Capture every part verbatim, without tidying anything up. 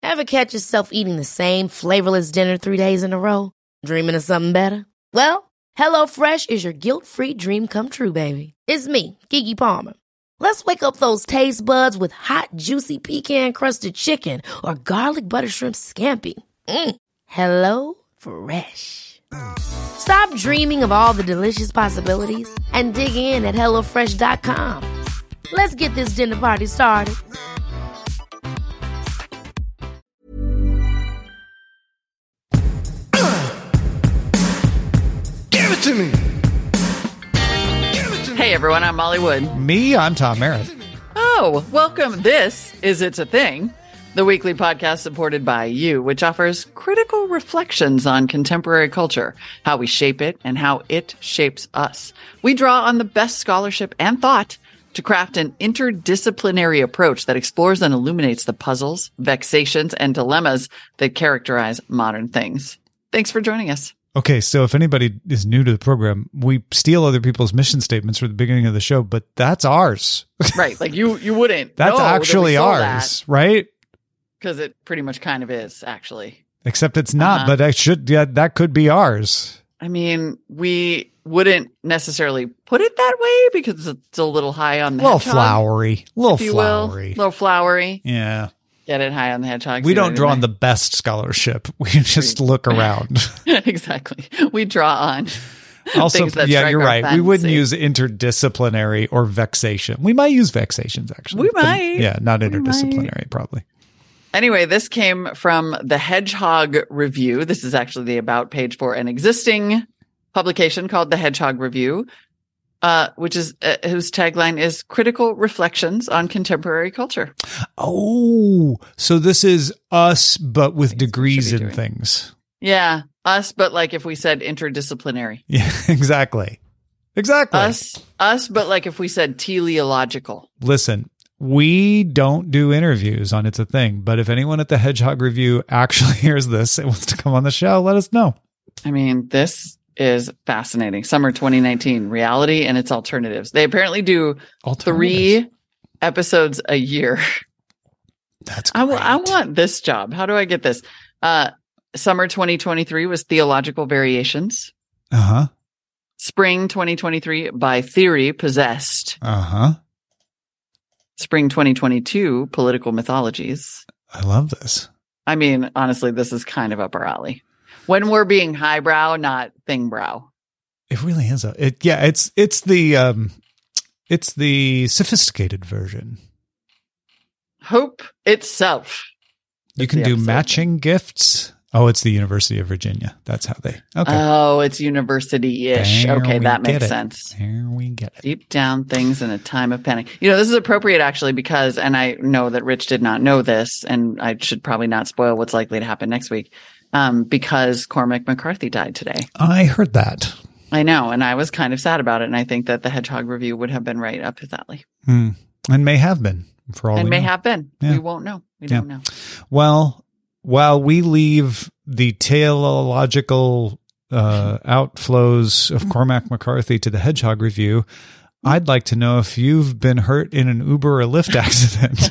Ever catch yourself eating the same flavorless dinner three days in a row? Dreaming of something better? Well, HelloFresh is your guilt-free dream come true, baby. It's me, Keke Palmer. Let's wake up those taste buds with hot, juicy pecan-crusted chicken or garlic butter shrimp scampi. Mm. Hello Fresh. Stop dreaming of all the delicious possibilities and dig in at hello fresh dot com. Let's get this dinner party started. Give it to me. Give it to me. Hey everyone, I'm Molly Wood. Me, I'm Tom Merritt. Oh, welcome. This is It's a Thing, the weekly podcast supported by you, which offers critical reflections on contemporary culture, how we shape it, and how it shapes us. We draw on the best scholarship and thought to craft an interdisciplinary approach that explores and illuminates the puzzles, vexations, and dilemmas that characterize modern things. Thanks for joining us. Okay, so if anybody is new to the program, we steal other people's mission statements for the beginning of the show, but that's ours. Right, like you you wouldn't That's know actually that ours, right? Because it pretty much kind of is, actually. Except it's not, Uh-huh. but I should, yeah, that could be ours. I mean, we wouldn't necessarily put it that way because it's a little high on the A little hedgehog, flowery. A little if you flowery. will. A little flowery. Yeah. Get it high on the hedgehog. We see what don't I draw did on the best scholarship. We just look around. there? Exactly. We draw on Also, things that yeah, strike you're our right. We wouldn't fancy. use interdisciplinary or vexation. We might use vexations, actually. We but might. yeah, not We interdisciplinary, probably. Anyway, this came from the Hedgehog Review. This is actually the about page for an existing publication called the Hedgehog Review, uh, which is uh, whose tagline is "Critical Reflections on Contemporary Culture." Oh, so this is us, but with Things we degrees should be in doing. things. Yeah, us, but like if we said interdisciplinary. Yeah, exactly. Exactly. Us, us, but like if we said teleological. Listen, we don't do interviews on It's a Thing, but if anyone at the Hedgehog Review actually hears this and wants to come on the show, let us know. I mean, this is fascinating. Summer twenty nineteen, reality and its alternatives. They apparently do Alternatives. three episodes a year. That's I, great. w- I want this job. How do I get this? Uh, summer twenty twenty-three was Theological Variations. Uh-huh. Spring twenty twenty-three, By Theory, Possessed. Uh-huh. Spring twenty twenty-two, Political Mythologies. I love this. I mean, honestly, this is kind of up our alley. When we're being highbrow, not thingbrow. It really is a it yeah, it's it's the um it's the sophisticated version. Hope itself. You That's can the do episode. matching gifts. Oh, it's the University of Virginia. That's how they okay. Oh, it's university-ish. There Okay, we that get makes it. sense. There we get it. Deep down things in a time of panic. You know, this is appropriate actually because, and I know that Rich did not know this, and I should probably not spoil what's likely to happen next week, um, because Cormac McCarthy died today. I heard that. I know, and I was kind of sad about it, and I think that the Hedgehog Review would have been right up his alley. Hmm. And may have been for all And we may know. have been. Yeah. We won't know. We Yeah. don't know. Well, while we leave the teleological uh, outflows of Cormac McCarthy to the Hedgehog Review, I'd like to know if you've been hurt in an Uber or Lyft accident.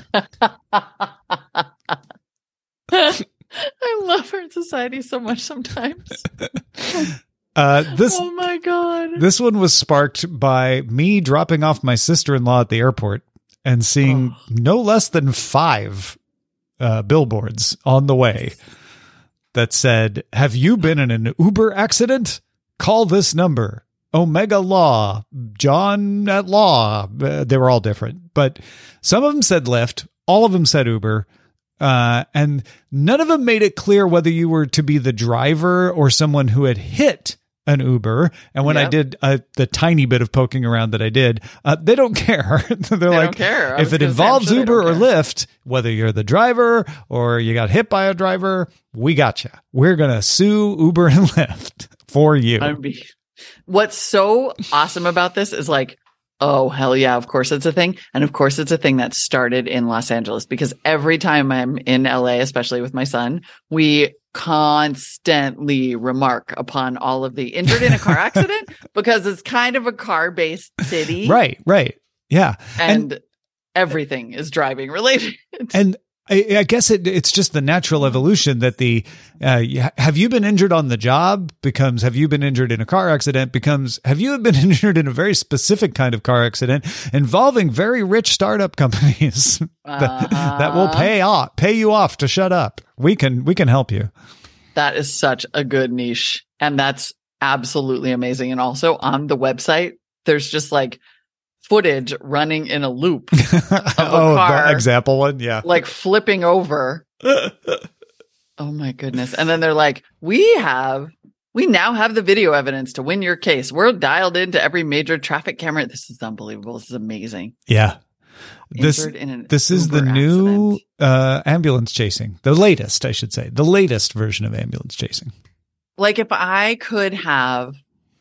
I love our society so much sometimes. Uh, this Oh my God. this one was sparked by me dropping off my sister-in-law at the airport and seeing Oh. no less than five uh, billboards on the way that said, "Have you been in an Uber accident? Call this number. Omega Law, John at Law." Uh, they were all different, but some of them said Lyft, all of them said Uber. Uh, and none of them made it clear whether you were to be the driver or someone who had hit an Uber. And when I Yep. did uh, the tiny bit of poking around that I did, uh, they don't care. They're They like, don't care. I was if it gonna say, I'm involves sure they Uber or don't care. Lyft, whether you're the driver or you got hit by a driver, we got you. We're going to sue Uber and Lyft for you. I'd be- What's so awesome about this is like, oh, hell yeah, of course it's a thing. And of course it's a thing that started in Los Angeles because every time I'm in L A, especially with my son, we constantly remark upon all of the injured in a car accident because it's kind of a car-based city. Right, right. Yeah. And, everything is driving related. And I, I guess it, it's just the natural evolution that the uh, have you been injured on the job becomes have you been injured in a car accident becomes have you been injured in a very specific kind of car accident involving very rich startup companies uh-huh. that, that will pay off pay you off to shut up. We can we can help you. That is such a good niche, and that's absolutely amazing. And also on the website, there's just like footage running in a loop of a oh, car, the example one, yeah, like flipping over. Oh my goodness! And then they're like, "We have, we now have the video evidence to win your case. We're dialed into every major traffic camera." This is unbelievable. This is amazing. Yeah, this this is the new accident. uh, ambulance chasing, the latest, I should say, the latest version of ambulance chasing. Like if I could have.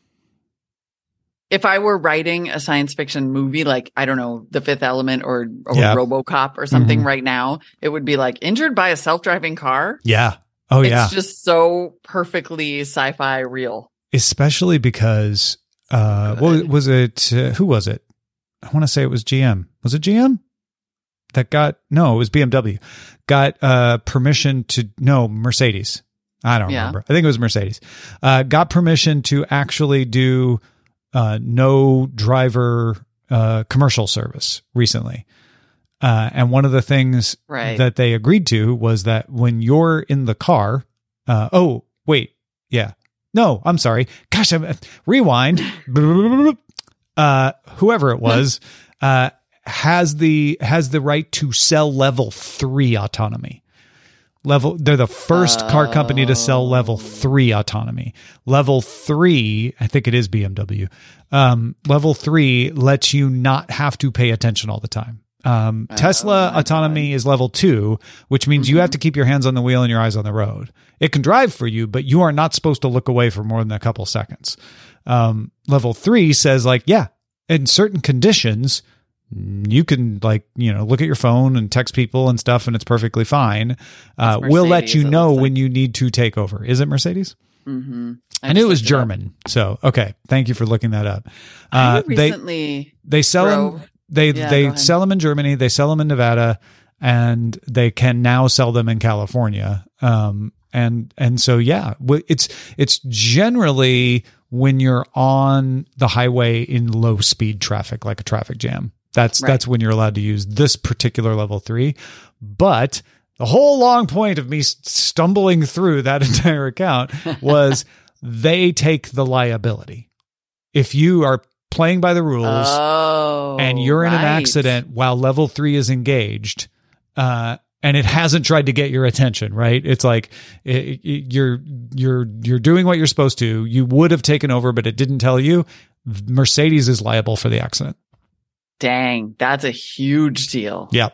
If I were writing a science fiction movie, like, I don't know, The Fifth Element or, or yeah. RoboCop or something mm-hmm. right now, it would be like injured by a self-driving car. Yeah. Oh, it's yeah. It's just so perfectly sci-fi real. Especially because, uh, what was it? Uh, who was it? I want to say it was G M. Was it G M? That got, no, it was B M W. Got uh, permission to, no, Mercedes. I don't yeah. remember. I think it was Mercedes. Uh, got permission to actually do Uh, no driver uh, commercial service recently. Uh, and one of the things right. that they agreed to was that when you're in the car, uh, oh, wait, yeah. No, I'm sorry. Gosh, I'm, rewind. uh, whoever it was uh, has the has the right to sell level three autonomy. Level, they're the first oh. car company to sell level three autonomy. Level three, I think it is B M W. Um, level three lets you not have to pay attention all the time. Um, oh, Tesla autonomy God. is level two, which means mm-hmm. you have to keep your hands on the wheel and your eyes on the road. It can drive for you, but you are not supposed to look away for more than a couple seconds. Um, level three says like, yeah, in certain conditions, you can like, you know, look at your phone and text people and stuff and it's perfectly fine. Uh, we'll let you know like. when you need to take over. Is it Mercedes? Mm-hmm. I, I knew it was German. It so, okay. Thank you for looking that up. Uh, I recently they, they sell drove. them. They, yeah, they sell them in Germany. They sell them in Nevada and they can now sell them in California. Um, and, and so, yeah, it's, it's generally when you're on the highway in low speed traffic, like a traffic jam. That's right. That's when you're allowed to use this particular level three. But the whole long point of me stumbling through that entire account was they take the liability. If you are playing by the rules oh, and you're in right. an accident while level three is engaged, uh, and it hasn't tried to get your attention, right? It's like it, it, you're you're you're doing what you're supposed to. You would have taken over, but it didn't tell you. Mercedes is liable for the accident. Dang, that's a huge deal. Yeah.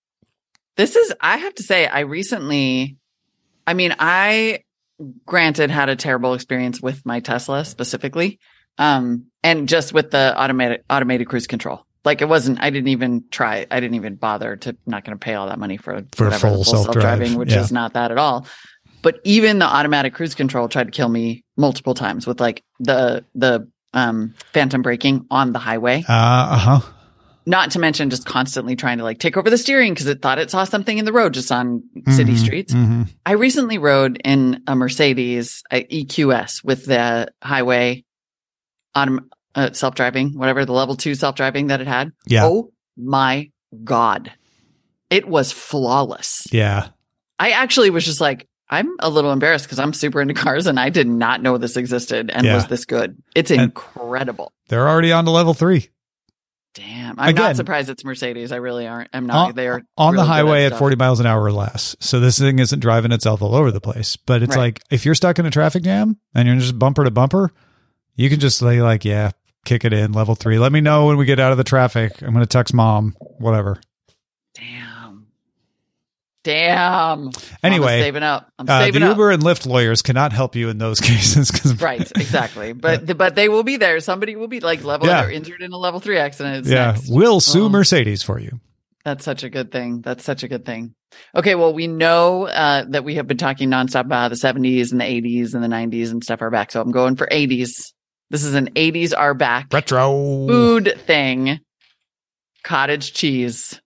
This is, I have to say, I recently, I mean, I granted had a terrible experience with my Tesla specifically, um, and just with the automated automated cruise control. Like it wasn't, I didn't even try, I didn't even bother to, not going to pay all that money for, for whatever, full, full self-driving, self-driving, which yeah. is not that at all. But even the automatic cruise control tried to kill me multiple times with like the, the, um, phantom braking on the highway. Uh, uh-huh. Not to mention just constantly trying to like take over the steering because it thought it saw something in the road just on mm-hmm, city streets. Mm-hmm. I recently rode in a Mercedes a E Q S with the highway autom- uh, self-driving, whatever, the level two self-driving that it had. Yeah. Oh my God. It was flawless. Yeah. I actually was just like, I'm a little embarrassed because I'm super into cars and I did not know this existed and yeah. was this good. It's and incredible. They're already on to level three. Damn. I'm Again, not surprised it's Mercedes. I really aren't. I'm not. On, they are on really the highway at, at forty miles an hour or less. So this thing isn't driving itself all over the place. But it's right. like if you're stuck in a traffic jam and you're just bumper to bumper, you can just say like, yeah, kick it in level three. Let me know when we get out of the traffic. I'm going to text mom, whatever. Damn. Damn. Anyway, I'm saving up. I'm uh, saving the up. Uber and Lyft lawyers cannot help you in those cases. Cause right. Exactly. But, uh, but they will be there. Somebody will be like level yeah. or injured in a level three accident. It's yeah. Next. We'll sue oh. Mercedes for you. That's such a good thing. That's such a good thing. Okay. Well, we know uh, that we have been talking nonstop about how the seventies and the eighties and the nineties and stuff are back. So I'm going for eighties. This is an eighties are back retro food thing. Cottage cheese.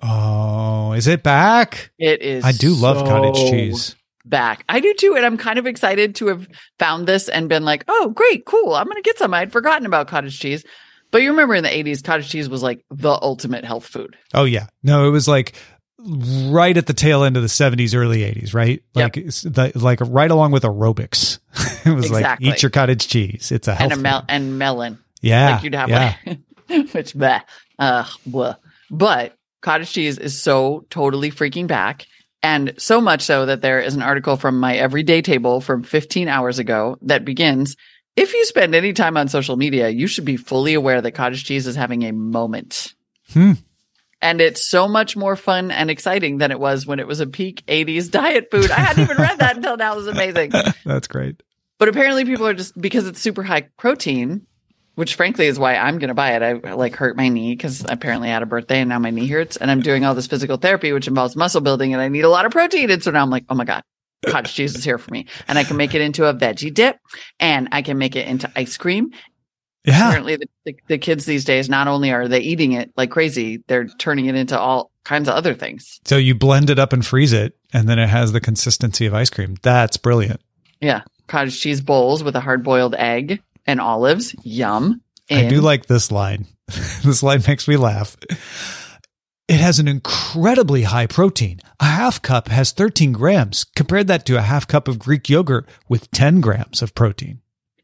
Oh, is it back? It is. I do love so cottage cheese. Back. I do too. And I'm kind of excited to have found this and been like, oh, great, cool. I'm going to get some. I'd forgotten about cottage cheese. But you remember in the eighties, cottage cheese was like the ultimate health food. Oh, yeah. No, it was like right at the tail end of the seventies, early eighties, right? Like, Yep. it's the, like right along with aerobics. It was Exactly. like, eat your cottage cheese. It's a health And a mel- food. and melon. Yeah. Like you'd have yeah. like, which, bleh, uh, bleh. But cottage cheese is so totally freaking back. And so much so that there is an article from my everyday table from fifteen hours ago that begins, if you spend any time on social media, you should be fully aware that cottage cheese is having a moment. Hmm. And it's so much more fun and exciting than it was when it was a peak eighties diet food. I hadn't even read that until now. It was amazing. That's great. But apparently people are just, because it's super high protein, which frankly is why I'm going to buy it. I like hurt my knee because apparently I had a birthday and now my knee hurts and I'm doing all this physical therapy, which involves muscle building and I need a lot of protein. And so now I'm like, oh my God, cottage cheese is here for me. And I can make it into a veggie dip and I can make it into ice cream. Yeah. Apparently the, the, the kids these days, not only are they eating it like crazy, they're turning it into all kinds of other things. So you blend it up and freeze it, and then it has the consistency of ice cream. That's brilliant. Yeah. Cottage cheese bowls with a hard boiled egg and olives. Yum. I do In- like this line. This line makes me laugh. It has an incredibly high protein. A half cup has thirteen grams. Compared that to a half cup of Greek yogurt with ten grams of protein.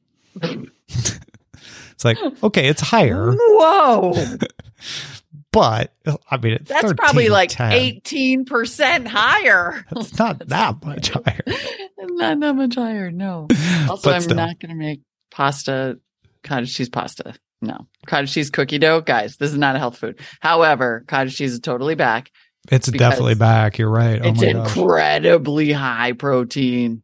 It's like, okay, it's higher, Whoa. but I mean, it's That's thirteen, probably like ten. eighteen percent higher. It's not that much higher. Not that much higher, no. Also, But I'm still. not going to make pasta, cottage cheese pasta. No. Cottage cheese cookie dough. Guys, this is not a health food. However, cottage cheese is totally back. It's Because definitely back. You're right. Oh It's my gosh. incredibly high protein.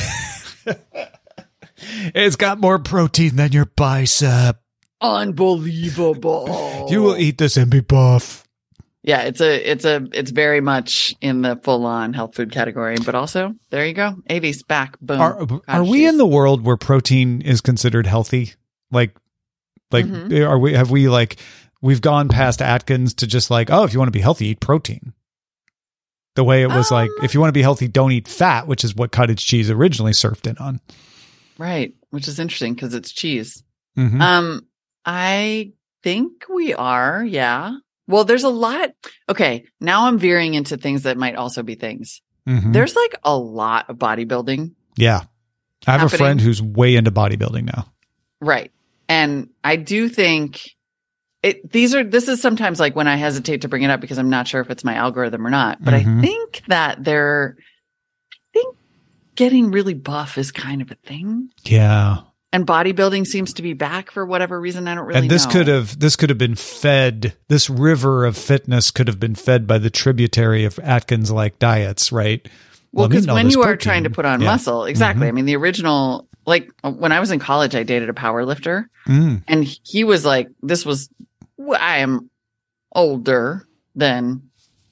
It's got more protein than your bicep. Unbelievable. You will eat this and be buff. Yeah, it's a, it's a, it's very much in the full on health food category, but also there you go. eighties back. Boom. Are are Cottage we cheese. in the world where protein is considered healthy? Like, like Mhm. are we? Have we like we've gone past Atkins to just like, oh, if you want to be healthy, eat protein. The way it was like, Um, if you want to be healthy, don't eat fat, which is what cottage cheese originally surfed in on. Right, which is interesting because it's cheese. Mhm. Um, I think we are, yeah. Well, there's a lot. Okay, now I'm veering into things that might also be things. Mhm. There's like a lot of bodybuilding, Yeah, I have a happening. friend who's way into bodybuilding now. right? And I do think it. These are. This is sometimes like when I hesitate to bring it up because I'm not sure if it's my algorithm or not. But Mhm. I think that they're. I think getting really buff is kind of a thing. Yeah. And bodybuilding seems to be back for whatever reason. I don't really And this know. could have this could have been fed. This river of fitness could have been fed by the tributary of Atkins like diets, right? Well, I'm because eating all when this you are protein. trying to put on Yeah. muscle, exactly. Mhm. I mean, the original, like when I was in college, I dated a power lifter, Mm. and he was like, "This was, I am older than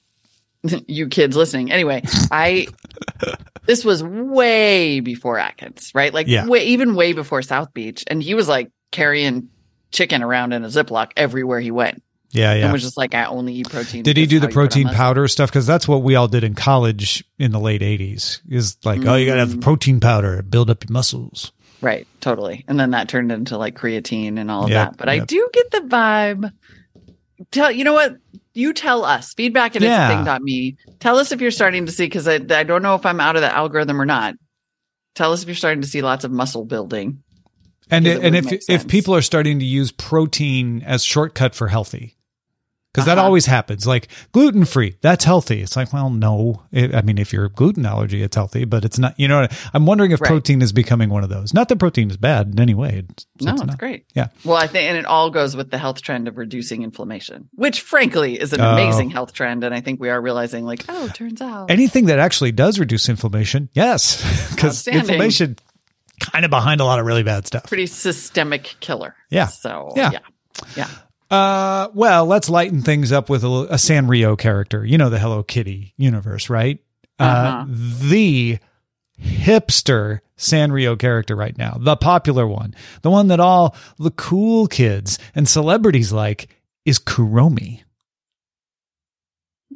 you kids listening." Anyway, I this was way before Atkins, right? Like, Yeah. way, even way before South Beach, and he was like carrying chicken around in a Ziploc everywhere he went, Yeah, yeah. and was just like, "I only eat protein." Did he because do how the you put on protein muscle. powder stuff? Because that's what we all did in college in the late eighties. Is like, oh, you got to have the Mm. protein powder, build up your muscles. Right, totally. And then that turned into like creatine and all of Yep, that. But I yep. do get the vibe. Tell you know what? You tell us. Feedback at Yeah. it's a thing dot me. Tell us if you're starting to see, because I, I don't know if I'm out of the algorithm or not. Tell us if you're starting to see lots of muscle building. And Because it and would if make if sense. people are starting to use protein as shortcut for healthy, because that Uh-huh. always happens. Like gluten free, that's healthy. It's like, well, no. It, I mean, if you're gluten allergy, it's healthy, but it's not. You know, I'm wondering if Right. protein is becoming one of those. Not that protein is bad in any way. It's, No, it's it's not. great. Yeah. Well, I think, and it all goes with the health trend of reducing inflammation, which frankly is an Oh. amazing health trend. And I think we are realizing, like, oh, it turns out. Anything that actually does reduce inflammation, yes, because Outstanding. inflammation kind of behind a lot of really bad stuff. Pretty systemic killer. Yeah. So, Yeah. yeah. Yeah. Uh, well, let's lighten things up with a, a Sanrio character. You know, the Hello Kitty universe, right? Uh-huh. Uh, the hipster Sanrio character right now, the popular one, the one that all the cool kids and celebrities like, is Kuromi.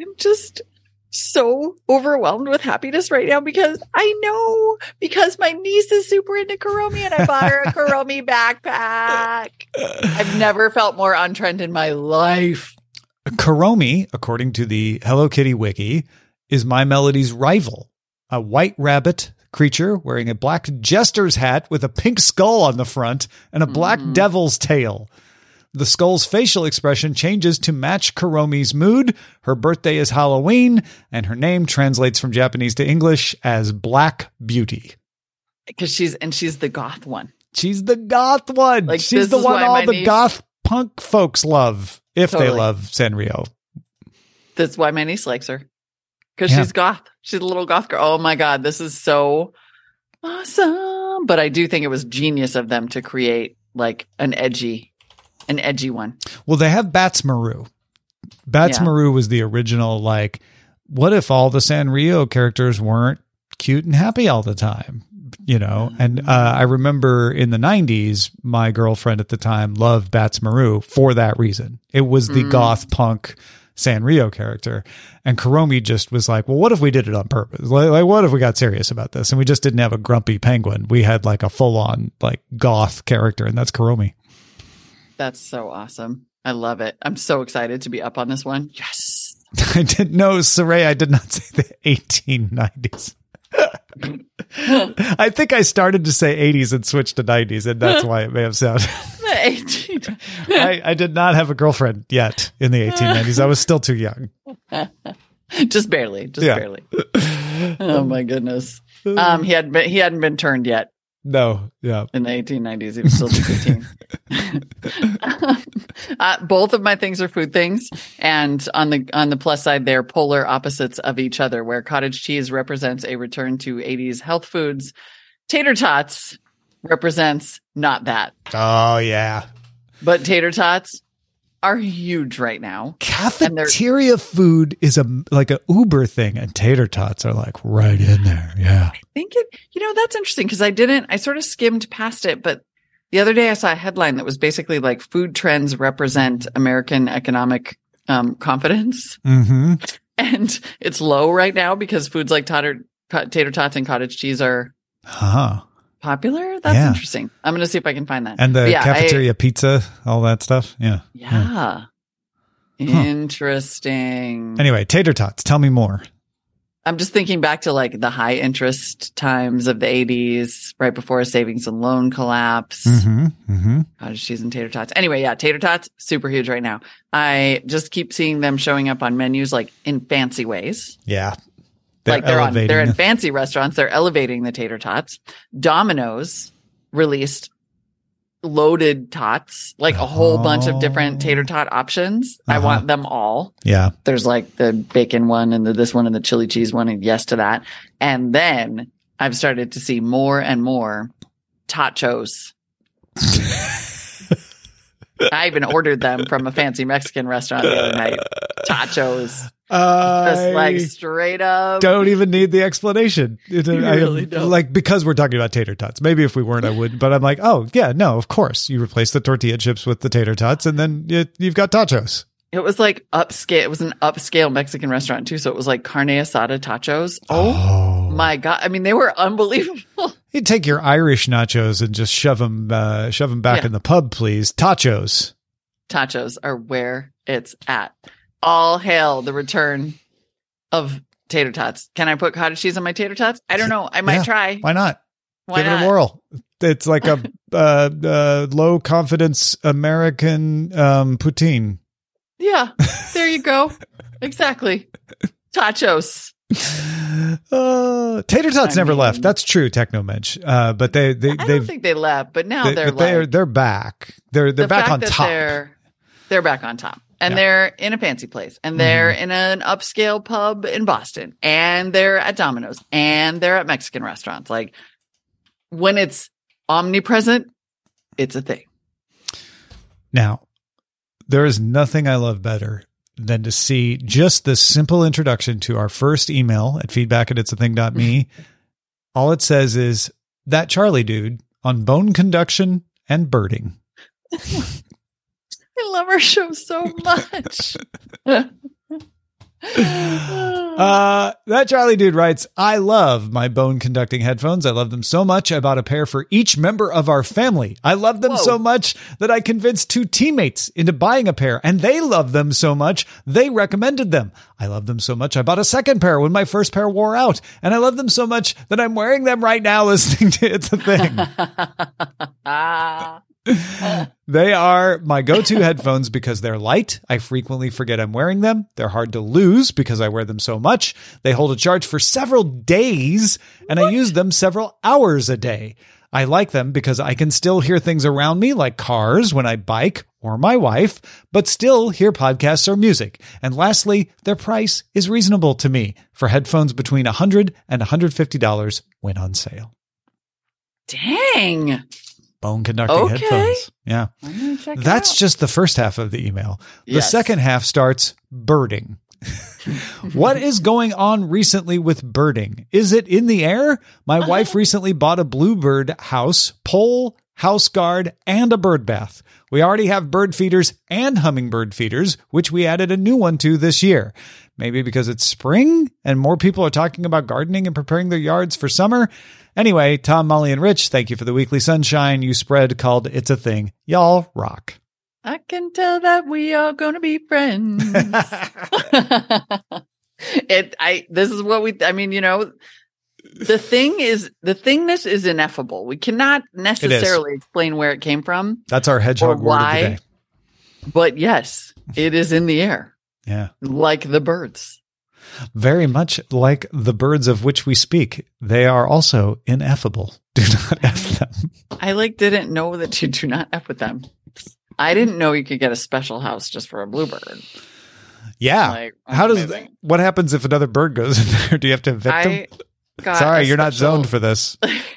I'm just so overwhelmed with happiness right now because I know because my niece is super into Kuromi and I bought her a Kuromi backpack. I've never felt more on trend in my life. Kuromi, according to the Hello Kitty wiki, is My Melody's rival, a white rabbit creature wearing a black jester's hat with a pink skull on the front and a black mm. devil's tail. The skull's facial expression changes to match Kuromi's mood. Her birthday is Halloween, and her name translates from Japanese to English as Black Beauty. Because she's and she's the goth one. She's the goth one. Like, she's the one all the niece... goth punk folks love, if totally. They love Sanrio. That's why my niece likes her. Because yeah. she's goth. She's a little goth girl. Oh my God, this is so awesome. But I do think it was genius of them to create like an edgy An edgy one. Well, they have Bats Maru. Bats yeah. Maru was the original, like, what if all the Sanrio characters weren't cute and happy all the time? You know? And uh, I remember in the nineties, my girlfriend at the time loved Bats Maru for that reason. It was the mm. goth punk Sanrio character. And Kuromi just was like, well, what if we did it on purpose? Like, like, what if we got serious about this? And we just didn't have a grumpy penguin. We had like a full on like goth character, and that's Kuromi. That's so awesome. I love it. I'm so excited to be up on this one. Yes. I didn't know, Saray, I did not say the eighteen nineties. I think I started to say eighties and switched to nineties, and that's why it may have sounded. The eighteen I, I did not have a girlfriend yet in the eighteen nineties. I was still too young. Just barely. Just yeah. barely. Oh, my goodness. Um, he, had been, he hadn't been turned yet. No, yeah. In the eighteen nineties, he was still fifteen. uh, both of my things are food things, and on the on the plus side, they're polar opposites of each other. Where cottage cheese represents a return to eighties health foods, tater tots represents not that. Oh yeah, but tater tots are huge right now. Cafeteria food is a like a Uber thing, and tater tots are like right in there. Yeah, I think it. You know, that's interesting because I didn't. I sort of skimmed past it, but the other day I saw a headline that was basically like food trends represent American economic um, confidence, mm-hmm. and it's low right now because foods like tater, tater tots and cottage cheese are huh. popular. That's yeah. interesting. I'm going to see if I can find that. And the yeah, cafeteria I, pizza, all that stuff. Yeah. Yeah. yeah. Interesting. Huh. Anyway, tater tots. Tell me more. I'm just thinking back to like the high interest times of the eighties, right before a savings and loan collapse. Mm-hmm, mm-hmm. Cottage cheese and tater tots. Anyway, yeah, tater tots, super huge right now. I just keep seeing them showing up on menus like in fancy ways. Yeah. They're like they're on, they're in fancy restaurants. They're elevating the tater tots. Domino's released loaded tots, like a whole oh. bunch of different tater tot options. Uh-huh. I want them all. Yeah. There's like the bacon one and the this one and the chili cheese one, and yes to that. And then I've started to see more and more tachos. I even ordered them from a fancy Mexican restaurant the other night. Tachos. Uh, Just like straight up. Don't even need the explanation. It, you I, really don't. Like, because we're talking about tater tots. Maybe if we weren't, I would. But I'm like, oh, yeah, no, of course. You replace the tortilla chips with the tater tots, and then you, you've got tachos. It was like upscale. It was an upscale Mexican restaurant, too. So it was like carne asada tachos. Oh, oh. my God. I mean, they were unbelievable. You take your Irish nachos and just shove them, uh, shove them back yeah. in the pub, please. Tachos. Tachos are where it's at. All hail the return of tater tots. Can I put cottage cheese on my tater tots? I don't know. I might yeah, try. Why not? Why Give not? it a whirl. It's like a uh, uh, low confidence American um, poutine. Yeah, there you go. Exactly. Tachos. Uh, tater tots I never mean, left. That's true, Technomedge. Uh, but they they I don't think they left, but now they, they're but like, they're they're back. They're they're the back on that top. They're, they're back on top. And yeah. they're in a fancy place, and they're mm-hmm. in an upscale pub in Boston, and they're at Domino's, and they're at Mexican restaurants. Like, when it's omnipresent, it's a thing. Now, there is nothing I love better than to see just the simple introduction to our first email at feedback at it's a thing dot me. All it says is, that Charlie dude on bone conduction and birding. I love our show so much. Uh, that Charlie dude writes, I love my bone conducting headphones. I love them so much. I bought a pair for each member of our family. I love them Whoa. so much that I convinced two teammates into buying a pair, and they love them so much they recommended them. I love them so much I bought a second pair when my first pair wore out, and I love them so much that I'm wearing them right now listening to It's a Thing. Ah. They are my go-to headphones because they're light. I frequently forget I'm wearing them. They're hard to lose because I wear them so much. They hold a charge for several days, and I use them several hours a day. I like them because I can still hear things around me like cars when I bike or my wife, but still hear podcasts or music. And lastly, their price is reasonable to me for headphones between one hundred dollars and one hundred fifty dollars when on sale. Dang. Bone conducting Okay. headphones. Yeah. I'm gonna check it That's out. just the first half of the email. The Yes. second half starts birding. What is going on recently with birding? Is it in the air? My Uh-huh. wife recently bought a bluebird house, pole, house guard, and a bird bath. We already have bird feeders and hummingbird feeders, which we added a new one to this year. Maybe because it's spring and more people are talking about gardening and preparing their yards for summer. Anyway, Tom, Molly, and Rich, thank you for the weekly sunshine you spread called It's a Thing. Y'all rock. I can tell that we are going to be friends. it, I, this is what we, I mean, you know, the thing is, the thingness is ineffable. We cannot necessarily explain where it came from, That's our hedgehog Or word of the why. day. but yes, it is in the air, Yeah. like the birds. Very much like the birds of which we speak. They are also ineffable. Do not F them. I like didn't know that you do not F with them. I didn't know you could get a special house just for a bluebird. Yeah. Like, How does amazing. what happens if another bird goes in there? Do you have to evict I them? got Sorry, a you're not special- zoned for this.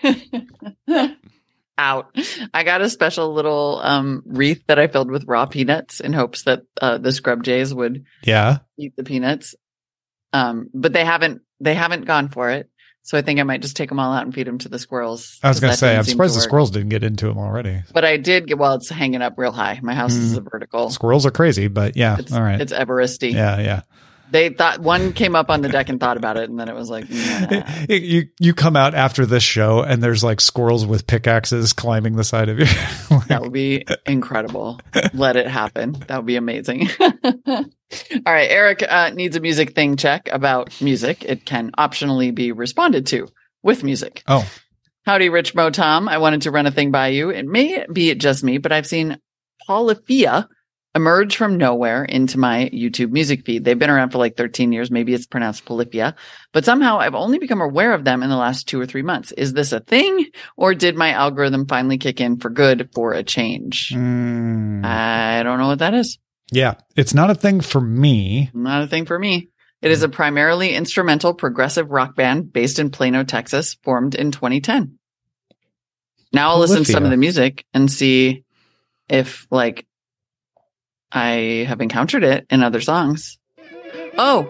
Out. I got a special little um, wreath that I filled with raw peanuts in hopes that uh, the scrub jays would Yeah. eat the peanuts. Um, but they haven't. They haven't gone for it. So I think I might just take them all out and feed them to the squirrels. I was 'cause going to that say, didn't I'm seem surprised to the work. squirrels didn't get into them already. But I did get. Well, it's hanging up real high. My house is a vertical. Squirrels are crazy, but yeah. It's, all right. It's Everesty. Yeah, yeah. They thought one came up on the deck and thought about it, and then it was like, nah. You you come out after this show and there's like squirrels with pickaxes climbing the side of your That would be incredible. Let it happen. That would be amazing. All right. Eric uh, needs a music thing check about music. It can optionally be responded to with music. Oh, Howdy, Rich Mo Tom. I wanted to run a thing by you. It may be just me, but I've seen Polyphia emerge from nowhere into my YouTube music feed. They've been around for like thirteen years. Maybe it's pronounced Polyphia, but somehow I've only become aware of them in the last two or three months. Is this a thing, or did my algorithm finally kick in for good for a change? Mm. I don't know what that is. Yeah. It's not a thing for me. Not a thing for me. It is a primarily instrumental progressive rock band based in Plano, Texas, formed in twenty ten. Now I'll listen to some Polyphia. of the music and see if, like, I have encountered it in other songs. Oh,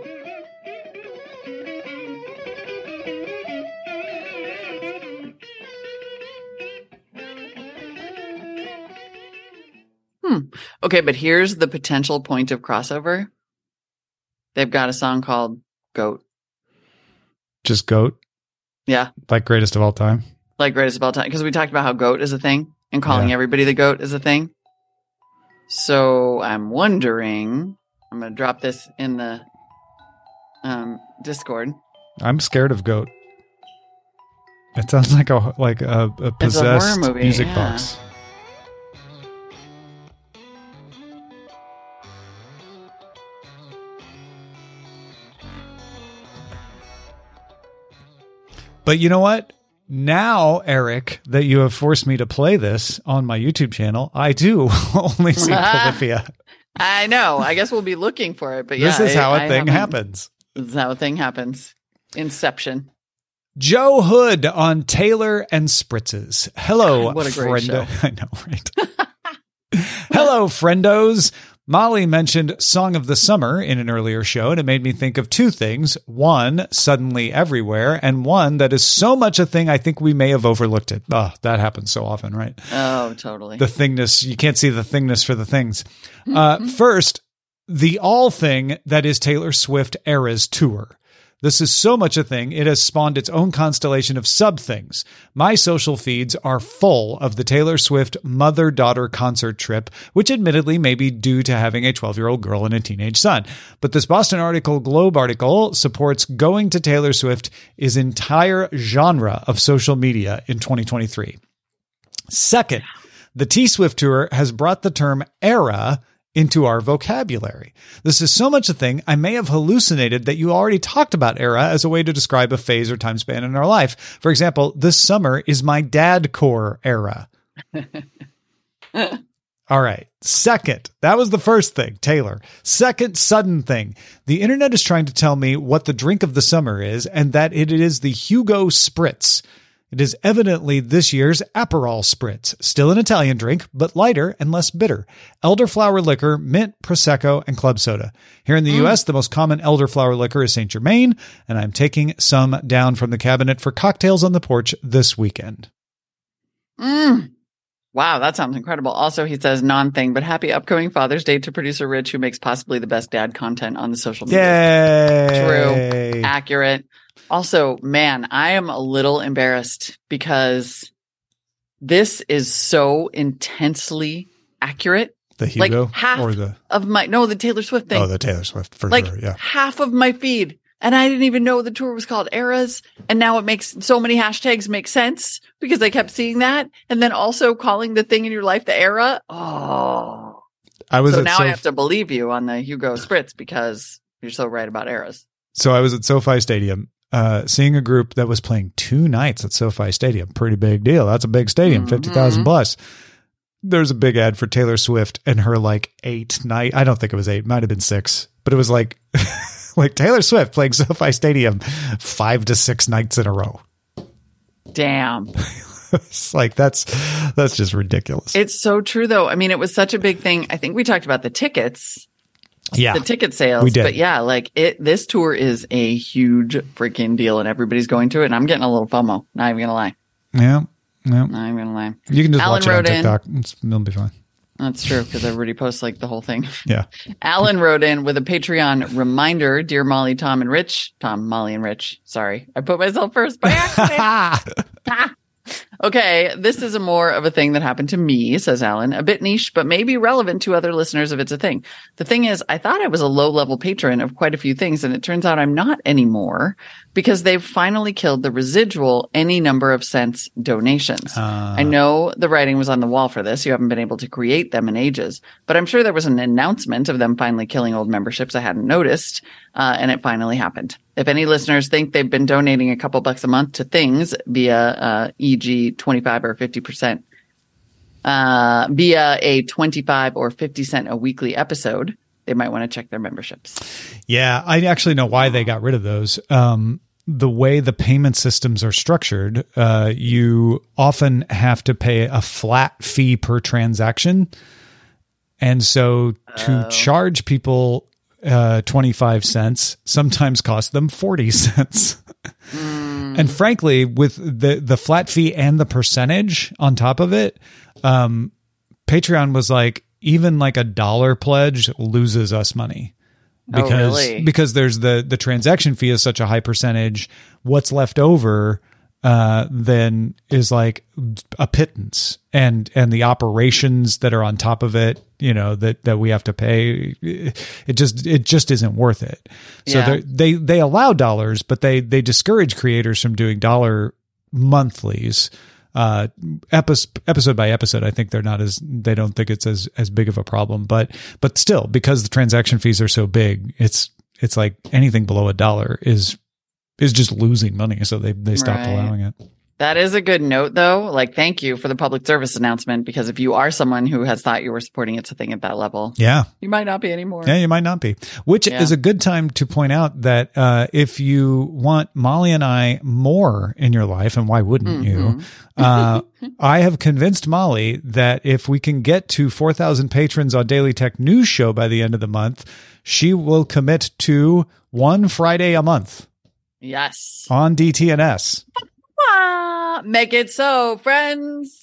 hmm. Okay, but here's the potential point of crossover. They've got a song called Goat. Just goat, Yeah, like greatest of all time. like greatest of all time. Because we talked about how goat is a thing and calling Yeah. everybody the goat is a thing. So I'm wondering, I'm going to drop this in the um, Discord. I'm scared of goat. It sounds like a like a, a It's a horror possessed movie, music yeah. box. But you know what? Now, Eric, that you have forced me to play this on my YouTube channel, I do only see Polyphia. I know. I guess we'll be looking for it. But This yeah, is I- how a I thing haven't- happens. This is how a thing happens. Inception. Joe Hood on Taylor and Spritzes. Hello, God, what a great friendo- show. I know, right? Hello, friendos. Molly mentioned Song of the Summer in an earlier show, and it made me think of two things. One, Suddenly Everywhere, and one that is so much a thing I think we may have overlooked it. Oh, that happens so often, right? Oh, totally. The thingness, you can't see the thingness for the things. Uh, first, the all thing that is Taylor Swift Eras Tour. This is so much a thing, it has spawned its own constellation of sub-things. My social feeds are full of the Taylor Swift mother-daughter concert trip, which admittedly may be due to having a twelve-year-old girl and a teenage son. But this Boston article, Globe article, supports going to Taylor Swift is entire genre of social media in twenty twenty-three. Second, the T-Swift Tour has brought the term era into our vocabulary. This is so much a thing, I may have hallucinated that you already talked about era as a way to describe a phase or time span in our life. For example, this summer is my dadcore era. All right. Second, that was the first thing, Taylor. Second, sudden thing. The internet is trying to tell me what the drink of the summer is, and that it is the Hugo Spritz. It is evidently this year's Aperol Spritz, still an Italian drink, but lighter and less bitter. Elderflower liquor, mint, Prosecco, and club soda. Here in the mm. U S, the most common elderflower liquor is Saint Germain, and I'm taking some down from the cabinet for cocktails on the porch this weekend. Mm. Wow, that sounds incredible. Also, he says non-thing, but happy upcoming Father's Day to producer Rich, who makes possibly the best dad content on the social media. Yay! True. Accurate. Also, man, I am a little embarrassed because this is so intensely accurate. The Hugo like half or the of my no, the Taylor Swift thing. Oh, the Taylor Swift for like sure. Yeah, half of my feed, and I didn't even know the tour was called Eras. And now it makes so many hashtags make sense because I kept seeing that, and then also calling the thing in your life the era. Oh, I was so at now Sof- I have to believe you on the Hugo Spritz because you're so right about Eras. So I was at SoFi Stadium. Uh, seeing a group that was playing two nights at SoFi Stadium. Pretty big deal. That's a big stadium, Mm-hmm. fifty thousand plus. There's a big ad for Taylor Swift and her like eight night. I don't think it was eight. Might have been six, but it was like, like Taylor Swift playing SoFi Stadium five to six nights in a row. Damn. It's like, that's, that's just ridiculous. It's so true though. I mean, it was such a big thing. I think we talked about the tickets. Yeah. The ticket sales. We did. But yeah, like it, this tour is a huge freaking deal and everybody's going to it. And I'm getting a little FOMO. Not even going to lie. Yeah. Yeah. Not even going to lie. You can just Alan watch it on wrote in- TikTok. It's, it'll be fine. That's true because everybody posts like the whole thing. Yeah. Alan wrote in with a Patreon reminder, dear Molly, Tom, and Rich. Tom, Molly, and Rich. Sorry. I put myself first by accident. Ah. Okay, this is a more of a thing that happened to me, says Alan. A bit niche, but maybe relevant to other listeners if it's a thing. The thing is, I thought I was a low-level patron of quite a few things, and it turns out I'm not anymore because they've finally killed the residual any number of cents donations. Uh. I know the writing was on the wall for this. You haven't been able to create them in ages, but I'm sure there was an announcement of them finally killing old memberships I hadn't noticed, uh, and it finally happened. If any listeners think they've been donating a couple bucks a month to things via, uh, for example, twenty-five or fifty percent, uh, via a twenty-five or fifty cent a weekly episode, they might want to check their memberships. Yeah, I actually know why they got rid of those. Um, the way the payment systems are structured, uh, you often have to pay a flat fee per transaction. And so to Oh. charge people uh, twenty-five cents sometimes cost them forty cents. Mm. And frankly, with the, the flat fee and the percentage on top of it, um, Patreon was like, even like a dollar pledge loses us money. Because, oh, really? because there's the, the transaction fee is such a high percentage. What's left over, uh, then is like a pittance, and, and the operations that are on top of it, you know, that, that we have to pay, it just, it just isn't worth it. So Yeah. they, they allow dollars, but they, they discourage creators from doing dollar monthlies. Uh, episode, episode by episode, I think they're not as, they don't think it's as, as big of a problem, but, but still, because the transaction fees are so big, it's, it's like anything below a dollar is, is just losing money. So they, they stopped Right. allowing it. That is a good note, though. Like, thank you for the public service announcement, because if you are someone who has thought you were supporting It's a Thing at that level, Yeah. you might not be anymore. Yeah, you might not be. Which Yeah. is a good time to point out that uh, if you want Molly and I more in your life, and why wouldn't you? Mm-hmm. Uh, I have convinced Molly that if we can get to four thousand patrons on Daily Tech News Show by the end of the month, she will commit to one Friday a month Yes. on D T N S. Ah, make it so, friends.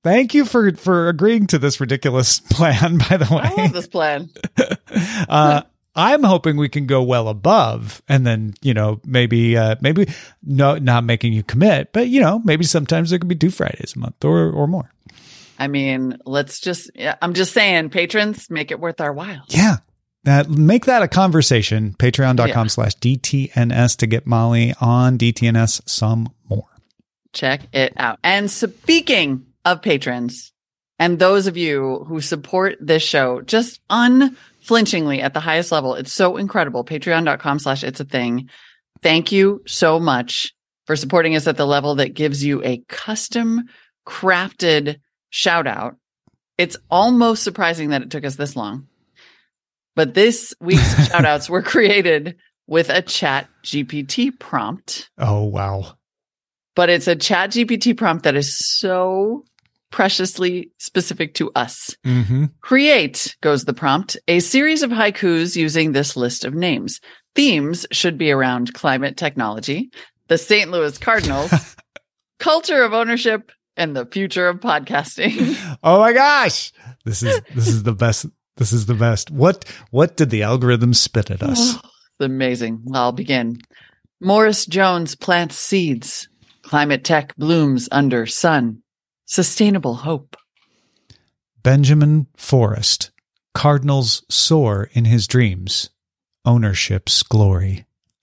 Thank you for, for agreeing to this ridiculous plan, by the way. I love this plan. uh, I'm hoping we can go well above, and then, you know, maybe, uh, maybe no, not making you commit, but, you know, maybe sometimes there could be two Fridays a month or, or more. I mean, let's just, yeah, I'm just saying, patrons, make it worth our while. Yeah. That, make that a conversation. Patreon.com Yeah. slash DTNS to get Molly on D T N S some more. Check it out. And speaking of patrons, and those of you who support this show just unflinchingly at the highest level, it's so incredible. Patreon.com slash it's a thing. Thank you so much for supporting us at the level that gives you a custom crafted shout out. It's almost surprising that it took us this long. But this week's shout outs were created with a Chat G P T prompt. Oh, wow. But it's a Chat G P T prompt that is so preciously specific to us. Mm-hmm. Create, goes the prompt, a series of haikus using this list of names. Themes should be around climate technology, the Saint Louis Cardinals, culture of ownership, and the future of podcasting. Oh my gosh. This is, this is the best. This is the best. What, what did the algorithm spit at us? It's amazing. I'll begin. Morris Jones plants seeds. Climate tech blooms under sun. Sustainable hope. Benjamin Forrest. Cardinals soar in his dreams. Ownership's glory.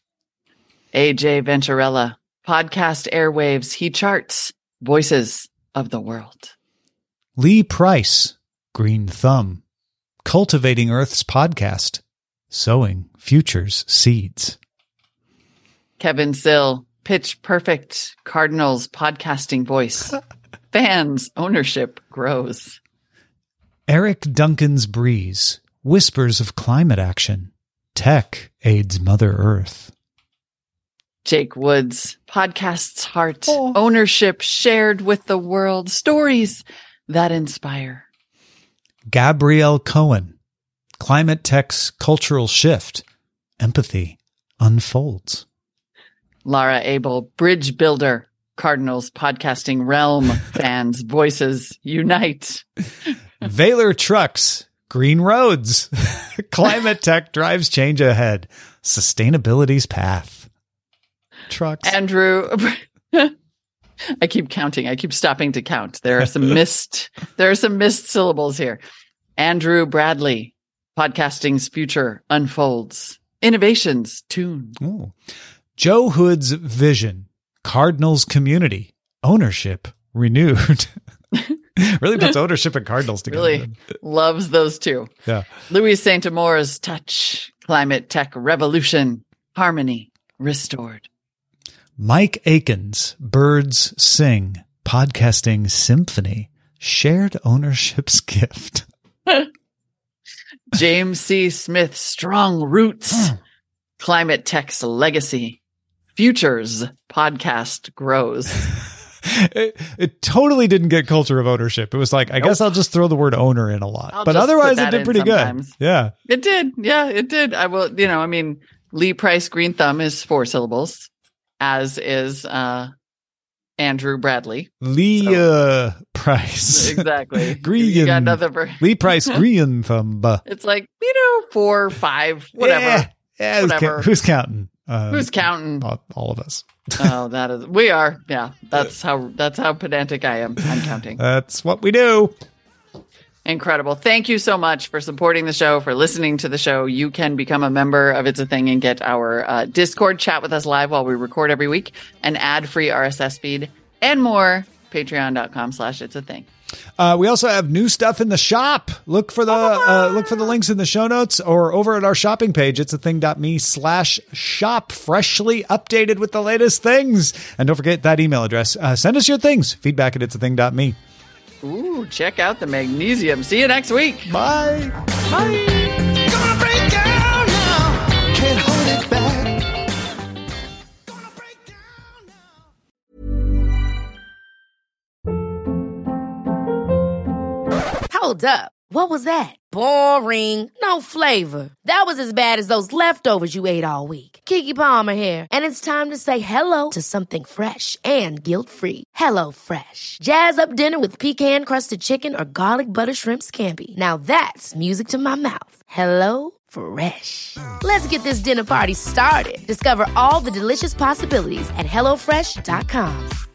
A J Venturella. Podcast airwaves. He charts. Voices of the world. Lee Price. Green Thumb. Cultivating Earth's podcast. Sowing future's seeds. Kevin Sill. Pitch perfect. Cardinals podcasting voice. Fans ownership grows. Eric Duncan's breeze. Whispers of climate action. Tech aids Mother Earth. Jake Woods. Podcast's heart. Oh. Ownership shared with the world. Stories that inspire. Gabrielle Cohen. Climate tech's cultural shift. Empathy unfolds. Lara Abel, bridge builder, Cardinals podcasting realm, fans, voices, unite. Valor Trucks, green roads. Climate tech drives change ahead. Sustainability's path. Trucks. Andrew, I keep counting. I keep stopping to count. There are some missed, there are some missed syllables here. Andrew Bradley, podcasting's future unfolds. Innovations tune. Ooh. Joe Hood's vision. Cardinals community. Ownership renewed. Really puts ownership and Cardinals together. Really loves those two. Yeah. Louis Saint Amour's touch. Climate tech revolution. Harmony restored. Mike Akins, Birds Sing, Podcasting Symphony, Shared Ownership's Gift. James C. Smith, Strong Roots, Climate Tech's Legacy, Futures Podcast Grows. It, it totally didn't get culture of ownership. It was like, I Nope. guess I'll just throw the word owner in a lot. I'll but just otherwise, put it that did in pretty sometimes. good. Yeah. It did. Yeah, it did. I will, you know, I mean, Lee Price Green Thumb is four syllables, as is uh, Andrew Bradley. Lee So- uh, Price. Exactly. Green. You got another. ver- Lee Price Green Thumb. It's like, you know, four, five, whatever. Yeah. Yeah, who's, Whatever. ca- who's counting? Uh, Who's counting? all, all of us. Oh, that is, we are. Yeah. That's how, that's how pedantic I am. I'm counting. That's what we do. Incredible. Thank you so much for supporting the show, for listening to the show. You can become a member of It's a Thing and get our uh, Discord chat with us live while we record every week, an ad-free R S S feed, and more. Patreon.com slash It's a Thing. Uh, we also have new stuff in the shop. Look for the uh, look for the links in the show notes or over at our shopping page. It's a thing.me slash shop. Freshly updated with the latest things. And don't forget that email address. Uh, send us your things. Feedback at it's a thing.me. Ooh, check out the magnesium. See you next week. Bye. Bye. Gonna break down now. Can't hold it back. Gonna break down now. Hold up. What was that? Boring. No flavor. That was as bad as those leftovers you ate all week. Keke Palmer here, and it's time to say hello to something fresh and guilt-free. Hello Fresh. Jazz up dinner with pecan-crusted chicken or garlic butter shrimp scampi. Now that's music to my mouth. Hello Fresh. Let's get this dinner party started. Discover all the delicious possibilities at hello fresh dot com.